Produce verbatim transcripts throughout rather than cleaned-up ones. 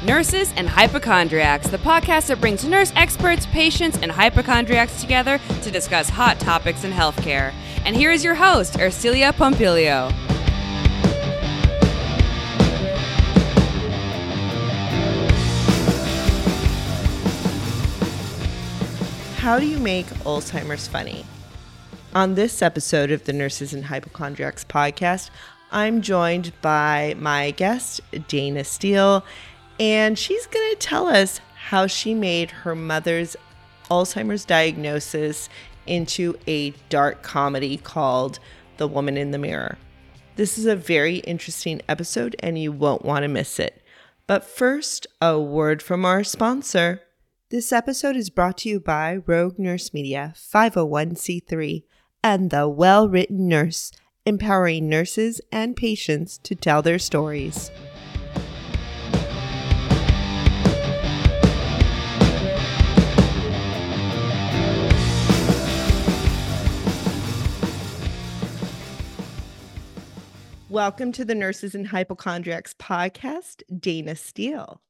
Nurses and Hypochondriacs, the podcast that brings nurse experts, patients, and hypochondriacs together to discuss hot topics in healthcare. And here is your host, Ercilia Pompilio. How do you make Alzheimer's funny? On this episode of the Nurses and Hypochondriacs podcast, I'm joined by my guest, Dana Steele, and she's going to tell us how she made her mother's Alzheimer's diagnosis into a dark comedy called The Woman in the Mirror. This is a very interesting episode, and you won't want to miss it. But first, a word from our sponsor. This episode is brought to you by Rogue Nurse Media, five oh one c three, and The Well-Written Nurse, empowering nurses and patients to tell their stories. Welcome to the Nurses and Hypochondriacs podcast, Dana Steele.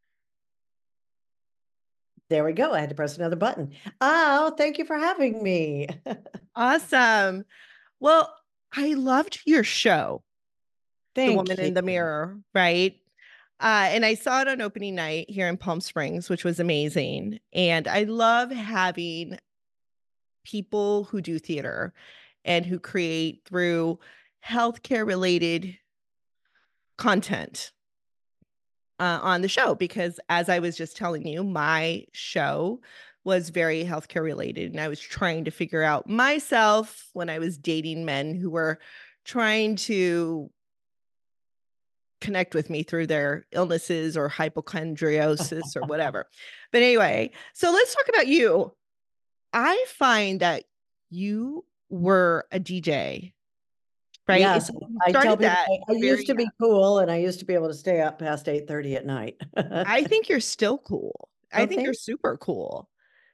There we go. I had to press another button. Oh, thank you for having me. Awesome. Well, I loved your show, Thank The Woman you. in the Mirror, right? Uh, and I saw it on opening night here in Palm Springs, which was amazing. And I love having people who do theater and who create through healthcare related content uh, on the show, because as I was just telling you, my show was very healthcare related, and I was trying to figure out myself when I was dating men who were trying to connect with me through their illnesses or hypochondriosis or whatever. But anyway, so let's talk about you. I find that you were a D J, right? Yes, You I tell started people that I, I very used to be young. cool, and I used to be able to stay up past eight thirty at night. I think you're still cool. I Oh, think you're thanks. super cool.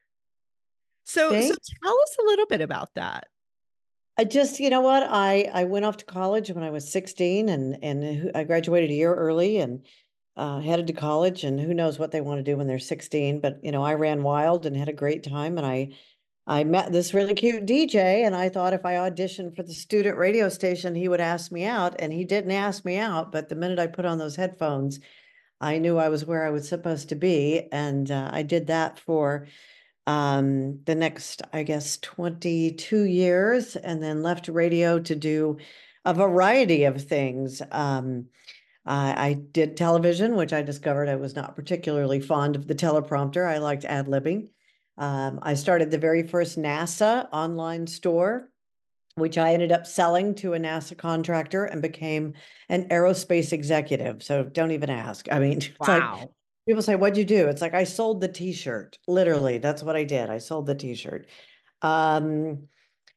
So, so Thanks. tell us a little bit about that. I just, you know what? I I went off to college when I was sixteen, and and I graduated a year early, and uh, headed to college. And who knows what they want to do when they're sixteen? But you know, I ran wild and had a great time, and I I met this really cute D J, and I thought if I auditioned for the student radio station, he would ask me out, and he didn't ask me out. But the minute I put on those headphones, I knew I was where I was supposed to be, and uh, I did that for um, the next, I guess, twenty-two years, and then left radio to do a variety of things. Um, I, I did television, which I discovered I was not particularly fond of the teleprompter. I liked ad-libbing. Um, I started the very first NASA online store, which I ended up selling to a NASA contractor and became an aerospace executive. So don't even ask. I mean, it's like Wow. people say, what'd you do? It's like, I sold the t-shirt. Literally, that's what I did. I sold the t-shirt. Um,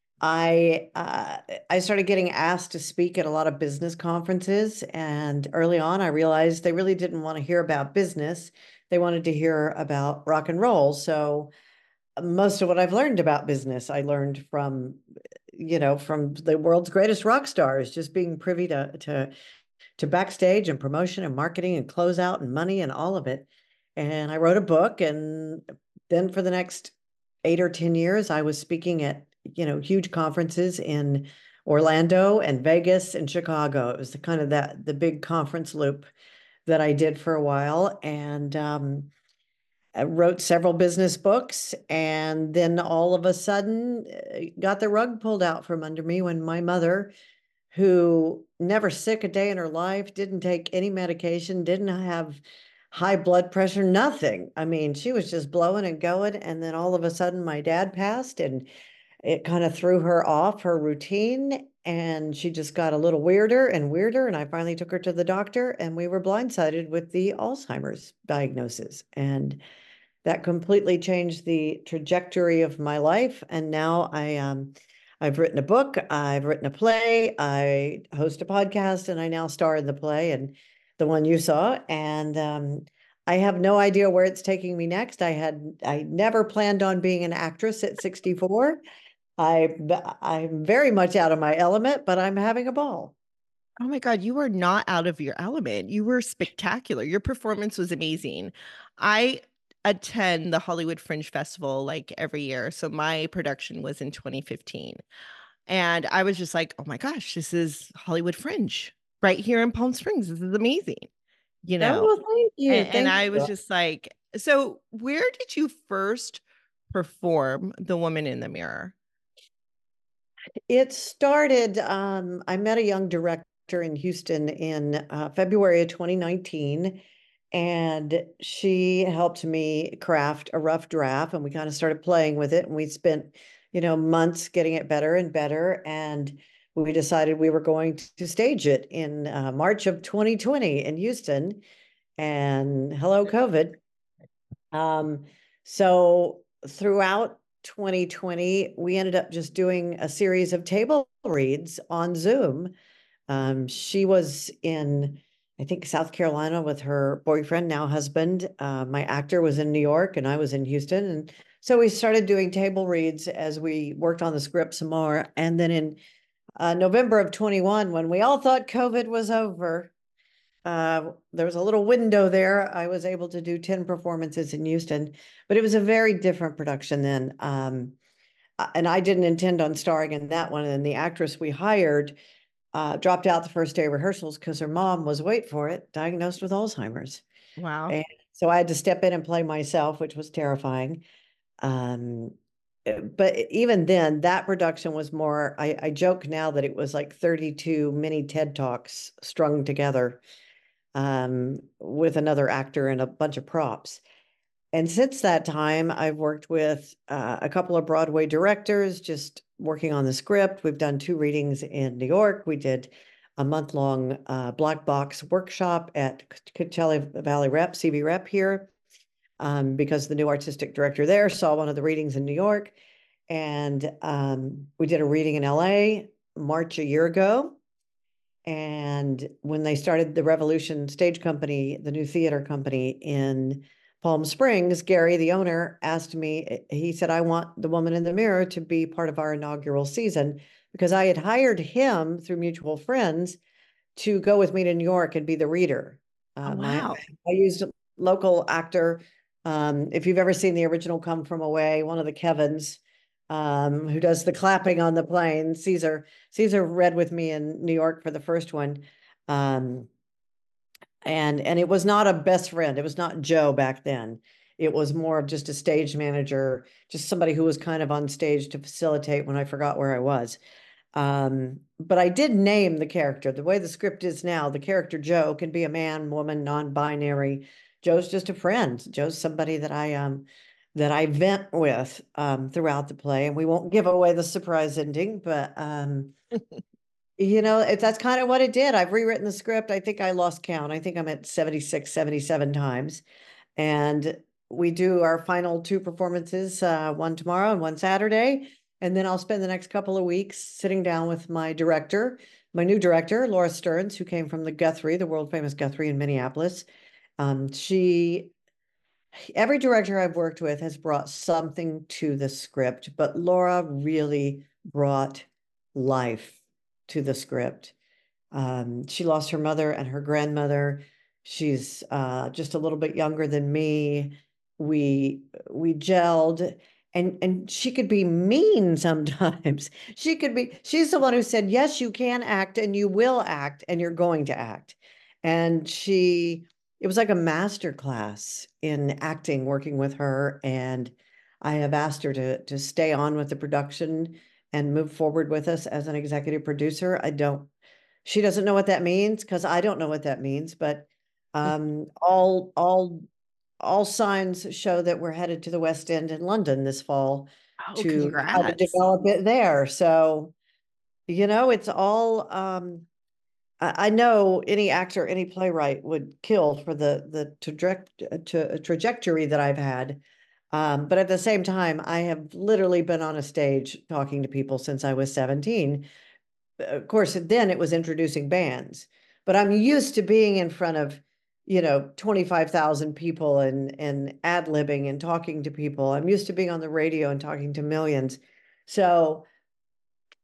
I uh, I started getting asked to speak at a lot of business conferences, and early on I realized they really didn't want to hear about business. They wanted to hear about rock and roll. So most of what I've learned about business, I learned from, you know, from the world's greatest rock stars, just being privy to to to backstage and promotion and marketing and closeout and money and all of it. And I wrote a book, and then for the next eight or ten years, I was speaking at, you know, huge conferences in Orlando and Vegas and Chicago. It was the kind of that the big conference loop that I did for a while. And um, I wrote several business books, and then all of a sudden uh, got the rug pulled out from under me when my mother, who never sick a day in her life, didn't take any medication, didn't have high blood pressure, nothing. I mean, she was just blowing and going. And then all of a sudden my dad passed, and it kind of threw her off her routine, and she just got a little weirder and weirder. And I finally took her to the doctor, and we were blindsided with the Alzheimer's diagnosis. And that completely changed the trajectory of my life. And now I, um, I've written a book, I've written a play, I host a podcast, and I now star in the play, and the one you saw. And um, I have no idea where it's taking me next. I had, I never planned on being an actress at sixty-four. I, I'm very much out of my element, but I'm having a ball. Oh my God, you were not out of your element. You were spectacular. Your performance was amazing. I attend the Hollywood Fringe Festival like every year. So my production was in twenty fifteen. And I was just like, oh my gosh, this is Hollywood Fringe right here in Palm Springs. This is amazing, you Oh, know? well, thank you. And, and Thank I you. was just like, so where did you first perform The Woman in the Mirror? It started, um, I met a young director in Houston in uh, February of twenty nineteen, and she helped me craft a rough draft, and we kind of started playing with it, and we spent, you know, months getting it better and better, and we decided we were going to stage it in uh, March of twenty twenty in Houston, and hello, COVID. Um, so throughout twenty twenty, we ended up just doing a series of table reads on Zoom. Um, she was in, I think, South Carolina with her boyfriend, now husband. Uh, my actor was in New York and I was in Houston. And so we started doing table reads as we worked on the script some more. And then in uh, November of twenty-one, when we all thought COVID was over, uh, there was a little window there. I was able to do ten performances in Houston, but it was a very different production then. Um, and I didn't intend on starring in that one. And the actress we hired uh, dropped out the first day of rehearsals because her mom was, wait for it, diagnosed with Alzheimer's. Wow. And so I had to step in and play myself, which was terrifying. Um, but even then, that production was more, I, I joke now that it was like thirty-two mini TED Talks strung together um, with another actor and a bunch of props. And since that time, I've worked with uh, a couple of Broadway directors, just working on the script. We've done two readings in New York. We did a month-long uh, black box workshop at Coachella Valley Rep, C V Rep here, um, because the new artistic director there saw one of the readings in New York. And um, we did a reading in L A March a year ago. And when they started the Revolution Stage Company, the new theater company in Palm Springs, Gary, the owner, asked me, he said, I want The Woman in the Mirror to be part of our inaugural season, because I had hired him through mutual friends to go with me to New York and be the reader. Oh, Uh, my, wow. I used a local actor. Um, if you've ever seen the original Come From Away, one of the Kevins, um, who does the clapping on the plane, Caesar, Caesar read with me in New York for the first one. Um, and, and it was not a best friend. It was not Joe back then. It was more of just a stage manager, just somebody who was kind of on stage to facilitate when I forgot where I was. Um, but I did name the character. The way the script is now, the character Joe can be a man, woman, non-binary. Joe's just a friend. Joe's somebody that I um that I vent with um throughout the play. And we won't give away the surprise ending, but um you know, if that's kind of what it did. I've rewritten the script. I think I lost count. I think I'm at seventy-six, seventy-seven times. And we do our final two performances, uh, one tomorrow and one Saturday. And then I'll spend the next couple of weeks sitting down with my director, my new director, Laura Stearns, who came from the Guthrie, the world famous Guthrie in Minneapolis. Um, she, every director I've worked with has brought something to the script, but Laura really brought life to the script. Um, she lost her mother and her grandmother. She's uh, just a little bit younger than me. We we gelled, and and she could be mean sometimes. She could be. She's the one who said, "Yes, you can act, and you will act, and you're going to act." And she, it was like a master class in acting, working with her. And I have asked her to to stay on with the production and move forward with us as an executive producer. I don't she doesn't know what that means because I don't know what that means, but um, all all all signs show that we're headed to the West End in London this fall Oh, to try to congrats. develop it there. So, you know, it's all um, I, I know any actor, any playwright would kill for the the traje- to, trajectory that I've had. Um, but at the same time, I have literally been on a stage talking to people since I was seventeen. Of course, then it was introducing bands, but I'm used to being in front of, you know, twenty-five thousand people and, and ad-libbing and talking to people. I'm used to being on the radio and talking to millions. So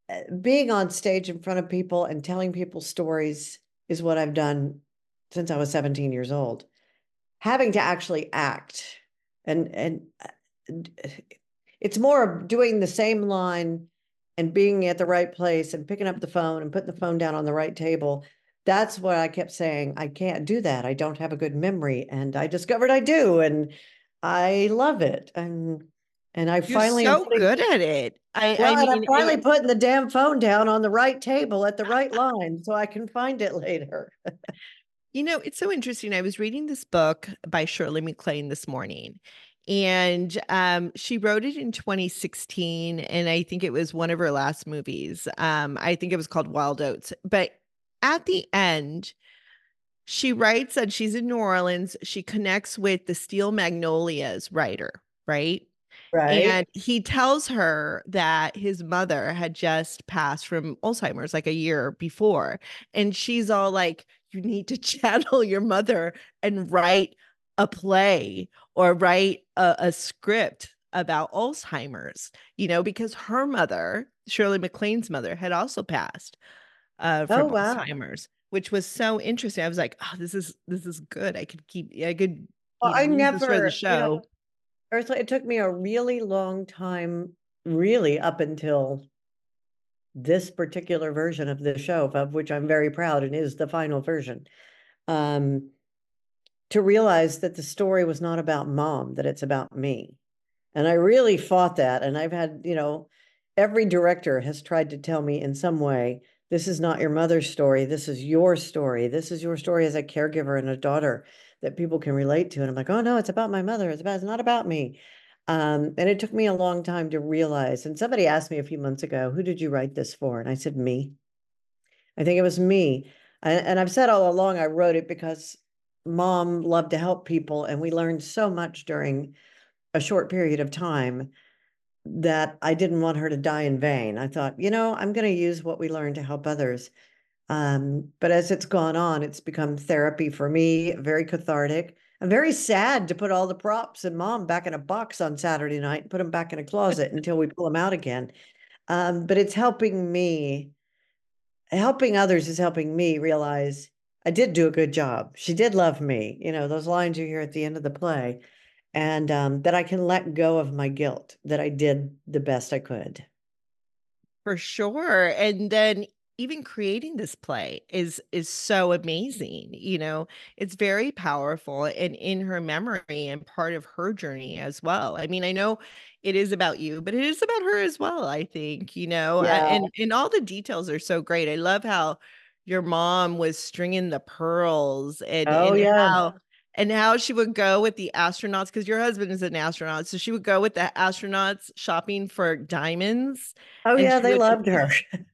being on stage in front of people and telling people stories is what I've done since I was seventeen years old. Having to actually act and and uh, it's more of doing the same line and being at the right place and picking up the phone and putting the phone down on the right table. That's what I kept saying. I can't do that. I don't have a good memory. And I discovered I do. And I love it. And and I You're finally am so putting, good at it. I, well, I and I'm mean, finally it, putting the damn phone down on the right table at the right line so I can find it later. you know, it's so interesting. I was reading this book by Shirley MacLaine this morning, and um, she wrote it in twenty sixteen, and I think it was one of her last movies. Um, I think it was called Wild Oats. But at the end, she writes that she's in New Orleans. She connects with the Steel Magnolias writer, right? Right. And he tells her that his mother had just passed from Alzheimer's like a year before. And she's all like, you need to channel your mother and write a play or write a, a script about Alzheimer's, you know, because her mother, Shirley MacLaine's mother, had also passed uh, Oh, from wow. Alzheimer's, which was so interesting. I was like, oh, this is this is good. I could keep, I could, Well, you know, I use this for the never, you show. know, Ursula, it took me a really long time, really up until this particular version of the show, of which I'm very proud and is the final version, um, to realize that the story was not about mom, that it's about me. And I really fought that. And I've had, you know, every director has tried to tell me in some way, this is not your mother's story. This is your story. This is your story as a caregiver and a daughter that people can relate to. And I'm like, oh no, it's about my mother. It's about, it's not about me. Um, and it took me a long time to realize. And somebody asked me a few months ago, who did you write this for? And I said, me. I think it was me. And, and I've said all along, I wrote it because mom loved to help people. And we learned so much during a short period of time that I didn't want her to die in vain. I thought, you know, I'm going to use what we learned to help others. Um, but as it's gone on, it's become therapy for me, very cathartic. I'm very sad to put all the props and mom back in a box on Saturday night and put them back in a closet until we pull them out again. Um, but it's helping me. Helping others is helping me realize I did do a good job. She did love me. You know, those lines you hear at the end of the play, and um, that I can let go of my guilt, that I did the best I could. For sure. And then even creating this play is is so amazing. You know, it's very powerful and in her memory and part of her journey as well. I mean, I know it is about you, but it is about her as well, I think, you know. uh, Yeah. and and all the details are so great. I love how your mom was stringing the pearls and Oh, and yeah. how and how she would go with the astronauts because your husband is an astronaut. So she would go with the astronauts shopping for diamonds Oh, and yeah. she They would loved her.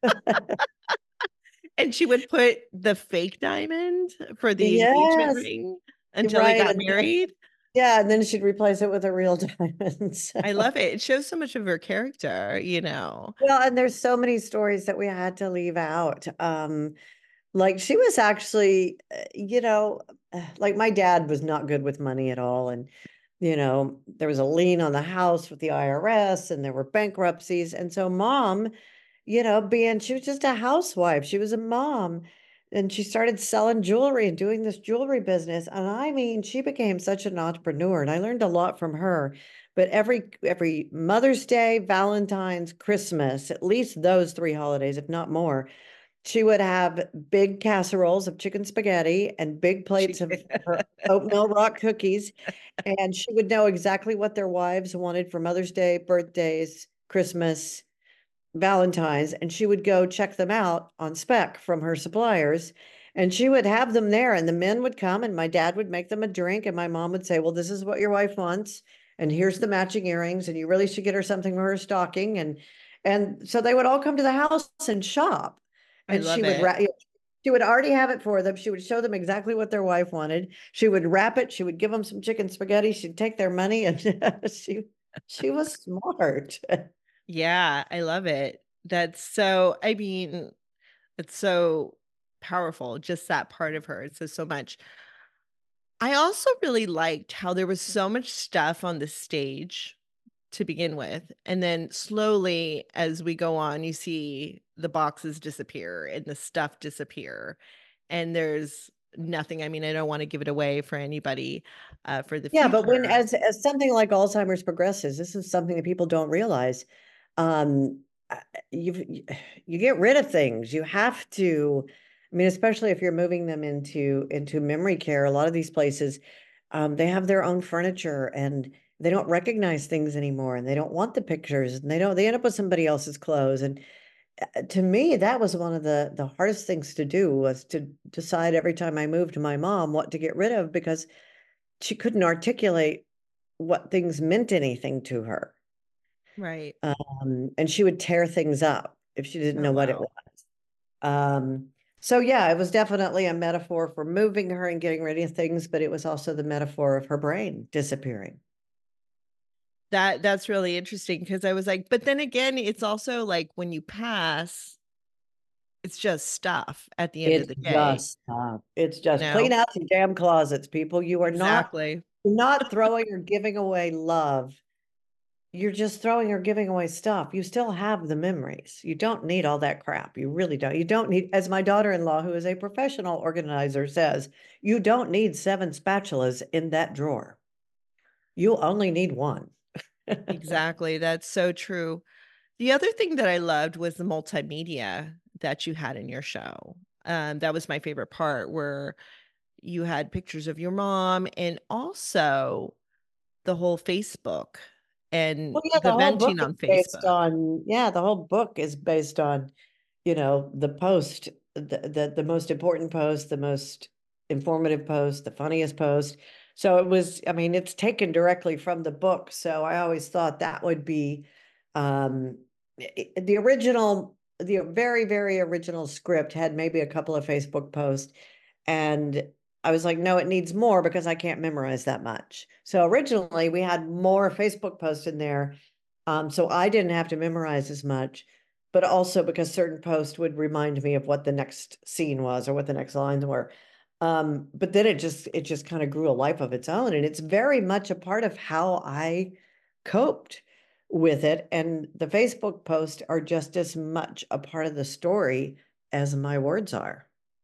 and she would put the fake diamond for the engagement Yes. ring until they Right. got And then, married. yeah. And then she'd replace it with a real diamond. So. I love it. It shows so much of her character, you know. Well, and there's so many stories that we had to leave out. Um, like she was actually, uh, you know, uh, like my dad was not good with money at all. And, you know, there was a lien on the house with the I R S and there were bankruptcies. And so mom, you know, being, she was just a housewife. She was a mom and she started selling jewelry and doing this jewelry business. And I mean, she became such an entrepreneur and I learned a lot from her. But every every Mother's Day, Valentine's, Christmas, at least those three holidays, if not more, she would have big casseroles of chicken spaghetti and big plates She of her oatmeal rock cookies. And she would know exactly what their wives wanted for Mother's Day, birthdays, Christmas, Valentine's. And she would go check them out on spec from her suppliers. And she would have them there. And the men would come and my dad would make them a drink. And my mom would say, well, this is what your wife wants. And here's the matching earrings. And you really should get her something for her stocking. And and so they would all come to the house and shop I and she love would it. wrap, she would already have it for them. She would show them exactly what their wife wanted. She would wrap it. She would give them some chicken spaghetti. She'd take their money, and she she was smart. Yeah, I love it. That's so, I mean, it's so powerful, just that part of her. It says so much. I also really liked how there was so much stuff on the stage to begin with. And then slowly, as we go on, you see the boxes disappear and the stuff disappear. And there's nothing. I mean, I don't want to give it away for anybody uh, for the Yeah, but when future. as as something like Alzheimer's progresses, this is something that people don't realize. Um, you you get rid of things. You have to. I mean, especially if you're moving them into into memory care. A lot of these places, um, they have their own furniture and they don't recognize things anymore, and they don't want the pictures, and they don't. They end up with somebody else's clothes. And to me, that was one of the the hardest things to do, was to decide every time I moved to my mom what to get rid of, because she couldn't articulate what things meant anything to her. Right. Um, and she would tear things up if she didn't Oh, know what it wow. was. Um, so yeah, it was definitely a metaphor for moving her and getting rid of things, but it was also the metaphor of her brain disappearing. That that's really interesting, because I was like, but then again, it's also like when you pass, it's just stuff at the end of It's the day, just, uh, it's you just clean know? out your damn closets, people. You are not, Exactly. you're not throwing or giving away love. You're just throwing or giving away stuff. You still have the memories. You don't need all that crap. You really don't. You don't need, as my daughter-in-law, who is a professional organizer, says, you don't need seven spatulas in that drawer. You only need one. Exactly. That's so true. The other thing that I loved was the multimedia that you had in your show. Um, that was my favorite part, where you had pictures of your mom and also the whole Facebook and Well, yeah, the the whole book venting is on based Facebook. on, yeah, the whole book is based on, you know, the post, the, the, the most important post, the most informative post, the funniest post. So it was, I mean, it's taken directly from the book. So I always thought that would be um, the original, the very, very original script had maybe a couple of Facebook posts. And I was like, no, it needs more because I can't memorize that much. So originally we had more Facebook posts in there. Um, so I didn't have to memorize as much, but also because certain posts would remind me of what the next scene was or what the next lines were. Um, but then it just it just kind of grew a life of its own. And it's very much a part of how I coped with it. And the Facebook posts are just as much a part of the story as my words are.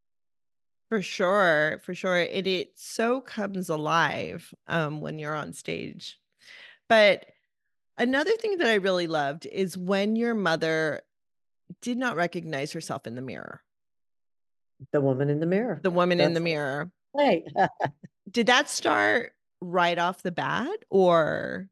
For sure, for sure. It it so comes alive um when you're on stage. But another thing that I really loved is when your mother did not recognize herself in the mirror. The woman in the mirror. The woman in the That's mirror. right. Did that start right off the bat, or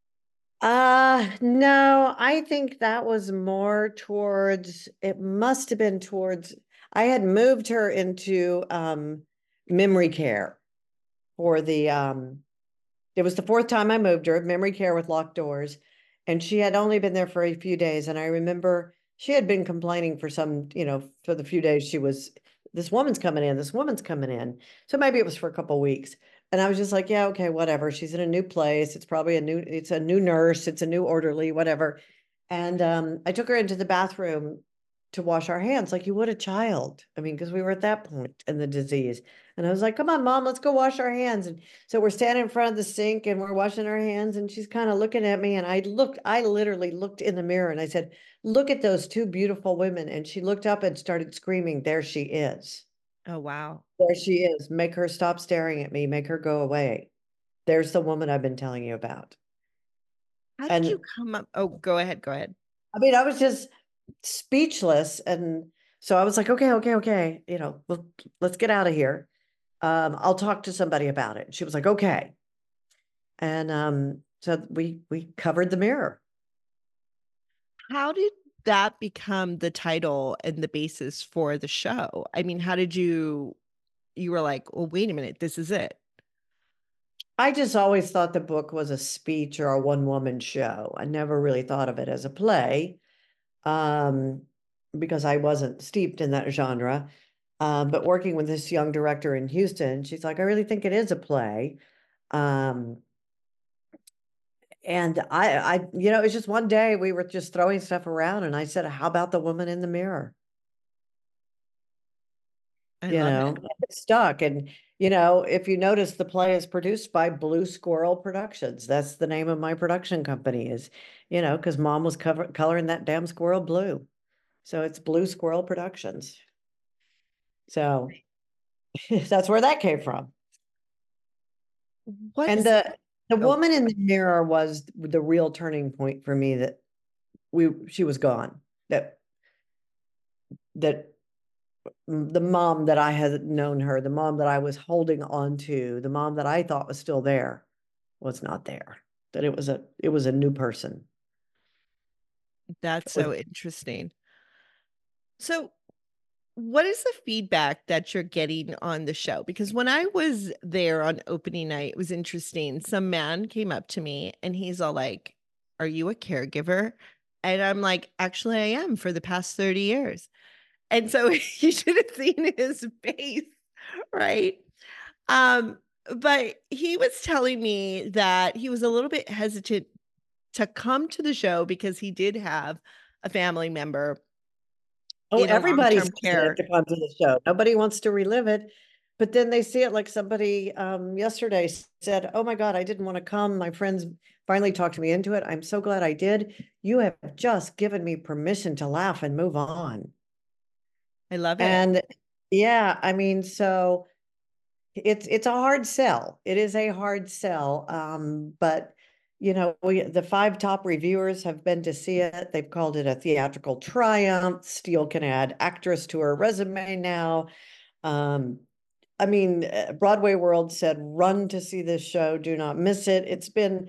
Uh, no, I think that was more towards, it must have been towards, I had moved her into um memory care for the um it was the fourth time I moved her, memory care with locked doors, and she had only been there for a few days. And I remember she had been complaining for some, you know, for the few days she was, this woman's coming in, this woman's coming in. So maybe it was for a couple of weeks. And I was just like, yeah, okay, whatever. She's in a new place. It's probably a new, it's a new nurse, it's a new orderly, whatever. And um, I took her into the bathroom to wash our hands like you would a child. I mean, because we were at that point in the disease. And I was like, come on, mom, let's go wash our hands. And so we're standing in front of the sink and we're washing our hands. And she's kind of looking at me. And I looked, I literally looked in the mirror and I said, look at those two beautiful women. And she looked up and started screaming, there she is. oh wow. There she is. Make her stop staring at me. Make her go away. There's the woman I've been telling you about. How did you And come up? Oh, go ahead, go ahead. I mean, I was just speechless. And so I was like, okay, okay, okay, you know, well, let's get out of here. Um, I'll talk to somebody about it. She was like, okay. And um, so we we covered the mirror. How did that become the title and the basis for the show? I mean, how did you you were like, well, wait a minute, this is it. I just always thought the book was a speech or a one-woman show. I never really thought of it as a play, um, because I wasn't steeped in that genre. Um, but working with this young director in Houston, she's like, I really think it is a play. Um, and I, I, you know, it was just one day we were just throwing stuff around, and I said, how about the woman in the mirror? I you love know, it. and it's stuck. And, you know, if you notice, the play is produced by Blue Squirrel Productions. That's the name of my production company is, you know, because mom was cover coloring that damn squirrel blue. So it's Blue Squirrel Productions. So that's where that came from. What And is the the oh, woman in the mirror was the real turning point for me, that we she was gone. That that the mom that I had known her, the mom that I was holding on to, the mom that I thought was still there, was not there. That it was a it was a new person. that's With so interesting. So what is the feedback that you're getting on the show? Because when I was there on opening night, it was interesting. Some man came up to me and he's all like, "Are you a caregiver?" And I'm like, "Actually, I am for the past thirty years." And so you should have seen his face, right? Um, but he was telling me that he was a little bit hesitant to come to the show because he did have a family member Oh, in a everybody's long-term hesitant care. to come to the show. Nobody wants to relive it. But then they see it, like somebody um, yesterday said, "Oh my God, I didn't want to come. My friends finally talked me into it. I'm so glad I did. You have just given me permission to laugh and move on." I love it. And yeah, I mean, so it's it's a hard sell. It is a hard sell. Um, but you know, we the five top reviewers have been to see it. They've called it a theatrical triumph. Steele can add actress to her resume now. Um, I mean, uh, Broadway World said, "Run to see this show. Do not miss it." It's been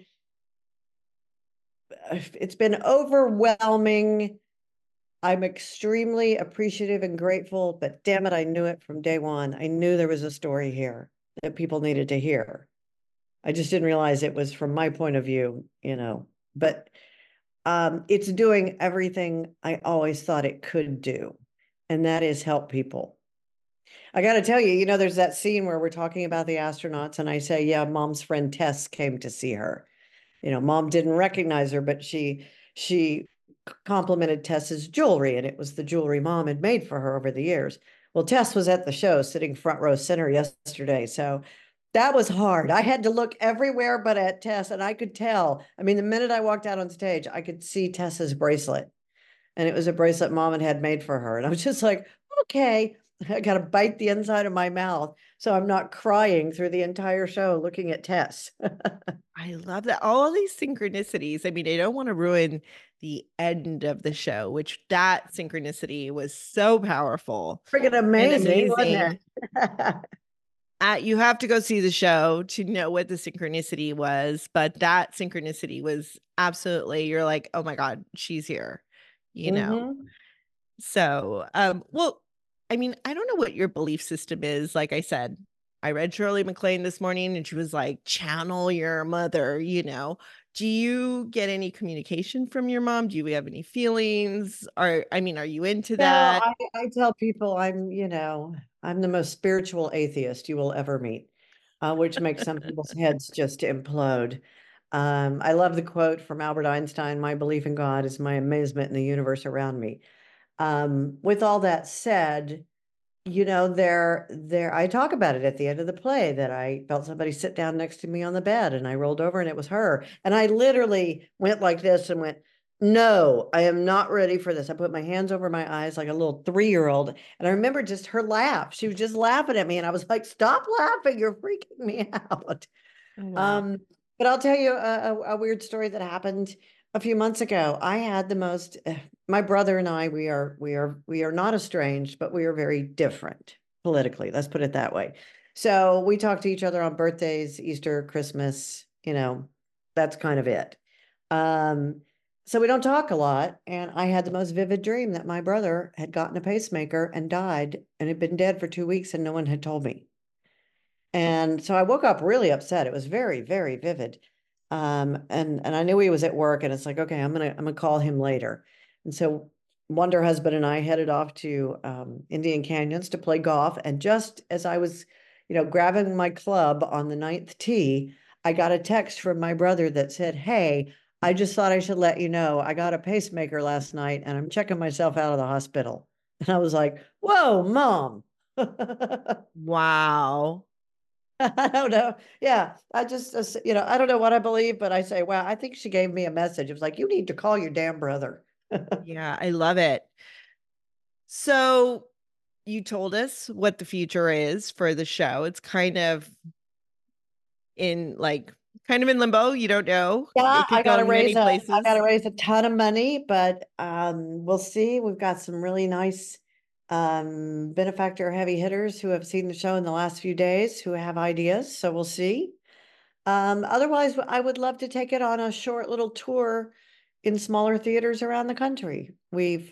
it's been overwhelming. I'm extremely appreciative and grateful, but damn it, I knew it from day one. I knew there was a story here that people needed to hear. I just didn't realize it was from my point of view, you know, but um, it's doing everything I always thought it could do, and that is help people. I got to tell you, you know, there's that scene where we're talking about the astronauts, and I say, yeah, mom's friend Tess came to see her. You know, mom didn't recognize her, but she she complimented Tess's jewelry, and it was the jewelry mom had made for her over the years. Well, Tess was at the show sitting front row center yesterday. So that was hard. I had to look everywhere but at Tess, and I could tell. I mean, the minute I walked out on stage, I could see Tess's bracelet. And it was a bracelet mom had had made for her. And I was just like, okay, I got to bite the inside of my mouth so I'm not crying through the entire show looking at Tess. I love that. All these synchronicities. I mean, I don't want to ruin the end of the show, which that synchronicity was so powerful Friggin' and amazing, amazing. wasn't it? Uh, you have to go see the show to know what the synchronicity was, but that synchronicity was absolutely, you're like, oh my God, she's here, you know? Mhm. So, um, well, I mean, I don't know what your belief system is. Like I said, I read Shirley MacLaine this morning and she was like, channel your mother, you know. Do you get any communication from your mom? Do you have any feelings? Or, I mean, are you into No, that? I, I tell people I'm, you know, I'm the most spiritual atheist you will ever meet, uh, which makes some people's heads just implode. Um, I love the quote from Albert Einstein, "My belief in God is my amazement in the universe around me." Um, with all that said, you know, there, there, I talk about it at the end of the play that I felt somebody sit down next to me on the bed, and I rolled over and it was her. And I literally went like this and went, "No, I am not ready for this." I put my hands over my eyes like a little three-year-old. And I remember just her laugh. She was just laughing at me. And I was like, "Stop laughing. You're freaking me out." Oh, wow. Um, but I'll tell you a, a, a weird story that happened a few months ago. I had the most, uh, my brother and I, we are, we are, we are not estranged, but we are very different politically. Let's put it that way. So we talk to each other on birthdays, Easter, Christmas, you know, that's kind of it. Um, so we don't talk a lot. And I had the most vivid dream that my brother had gotten a pacemaker and died and had been dead for two weeks and no one had told me. And so I woke up really upset. It was very, very vivid. Um, and and I knew he was at work, and it's like, okay, I'm gonna I'm gonna call him later. And so Wonder Husband and I headed off to um, Indian Canyons to play golf. And just as I was, you know, grabbing my club on the ninth tee, I got a text from my brother that said, "Hey, I just thought I should let you know I got a pacemaker last night, and I'm checking myself out of the hospital." And I was like, "Whoa, Mom." Wow. I don't know. Yeah, I just, uh, you know, I don't know what I believe, but I say, wow, I think she gave me a message. It was like, you need to call your damn brother. Yeah, I love it. So you told us what the future is for the show. It's kind of in like kind of in limbo. You don't know. Yeah, It I could go gotta in raise many a, I gotta places. raise a ton of money, but um, we'll see. We've got some really nice um benefactor heavy hitters who have seen the show in the last few days who have ideas, so we'll see. Um, otherwise, I would love to take it on a short little tour in smaller theaters around the country. We've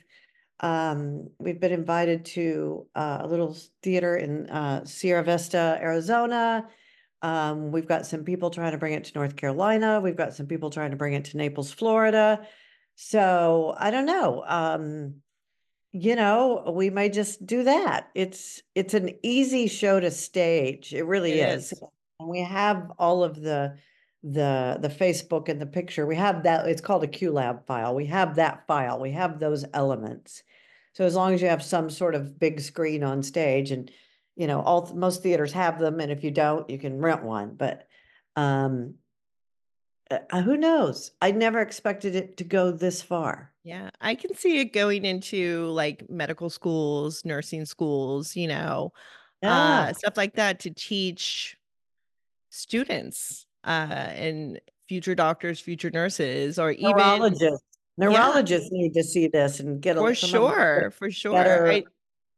um, we've been invited to uh, a little theater in uh, Sierra Vista, Arizona. Um, we've got some people trying to bring it to North Carolina. We've got some people trying to bring it to Naples, Florida. So I don't know. Um, you know, we may just do that. It's it's an easy show to stage. It really It is. is. And we have all of the the the Facebook and the picture. We have that. It's called a Q Lab file. We have that file. We have those elements. So as long as you have some sort of big screen on stage, and you know, all most theaters have them, and if you don't, you can rent one. But um, uh, who knows? I never expected it to go this far. Yeah, I can see it going into like medical schools, nursing schools, you know, Yeah. uh, stuff like that to teach students uh, and future doctors, future nurses, or even, Neurologists, yeah, neurologists need to see this and get for a, some of the sure, for sure. better, I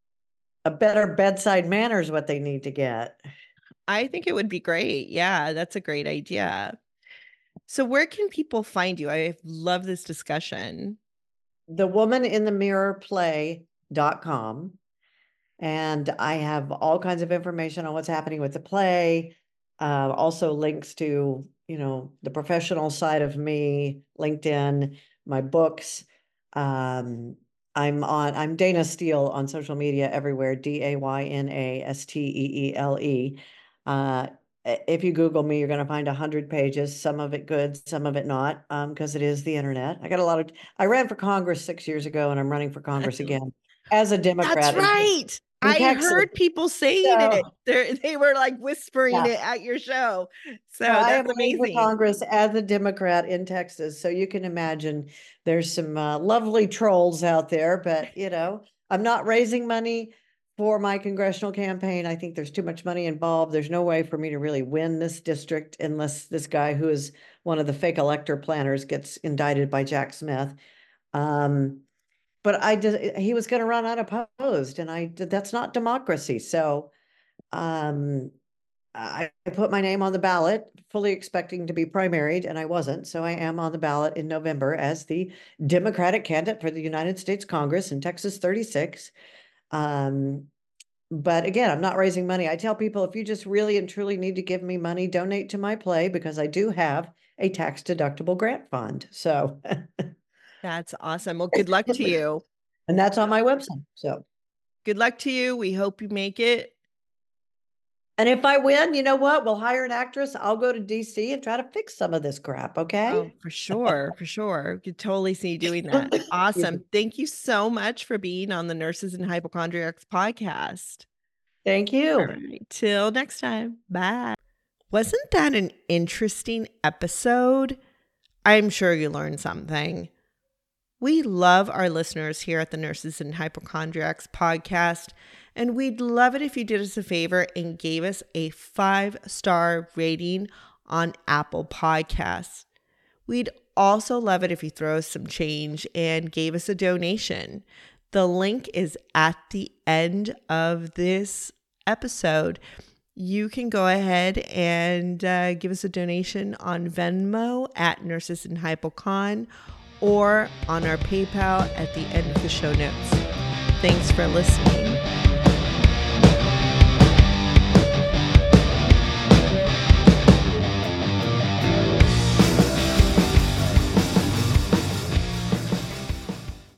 a better bedside manner is what they need to get. I think it would be great. Yeah, that's a great idea. So where can people find you? I love this discussion. The Woman in the Mirror Play dot com. And I have all kinds of information on what's happening with the play. Uh, also links to, you know, the professional side of me, LinkedIn, my books. Um, I'm on, I'm Dana Steele on social media everywhere, D A Y N A S T E E L E. Uh, if you Google me, you're going to find a hundred pages, some of it good, some of it not, um, because it is the internet. I got a lot of, I ran for Congress six years ago and I'm running for Congress again as a That's Democrat in, right. in I Texas. heard people saying So, it. They they were like whispering yeah. it at your show. So So I am that's running for amazing. Congress as a Democrat in Texas. So you can imagine there's some uh, lovely trolls out there, but you know, I'm not raising money for my congressional campaign. I think there's too much money involved. There's no way for me to really win this district unless this guy who is one of the fake elector planners gets indicted by Jack Smith. Um, but I did, he was going to run unopposed, and I did, that's not democracy. So um, I put my name on the ballot, fully expecting to be primaried, and I wasn't. So I am on the ballot in November as the Democratic candidate for the United States Congress in Texas thirty-six. Um, but again, I'm not raising money. I tell people, if you just really and truly need to give me money, donate to my play, because I do have a tax deductible grant fund. So, That's awesome. Well, good luck to you. and that's on my website. So, Good luck to you. We hope you make it. and if I win, you know what? We'll hire an actress. I'll go to D C and try to fix some of this crap. Okay. Oh, for sure. For sure. Could totally see you doing that. Awesome. Thank you so much for being on the Nurses and Hypochondriacs podcast. Thank you. All right. Till next time. Bye. Wasn't that an interesting episode? I'm sure you learned something. We love our listeners here at the Nurses and Hypochondriacs podcast, and we'd love it if you did us a favor and gave us a five-star rating on Apple Podcasts. We'd also love it if you throw us some change and gave us a donation. The link is at the end of this episode. You can go ahead and uh, give us a donation on Venmo at Nurses and Hypochon, or on our PayPal at the end of the show notes. Thanks for listening.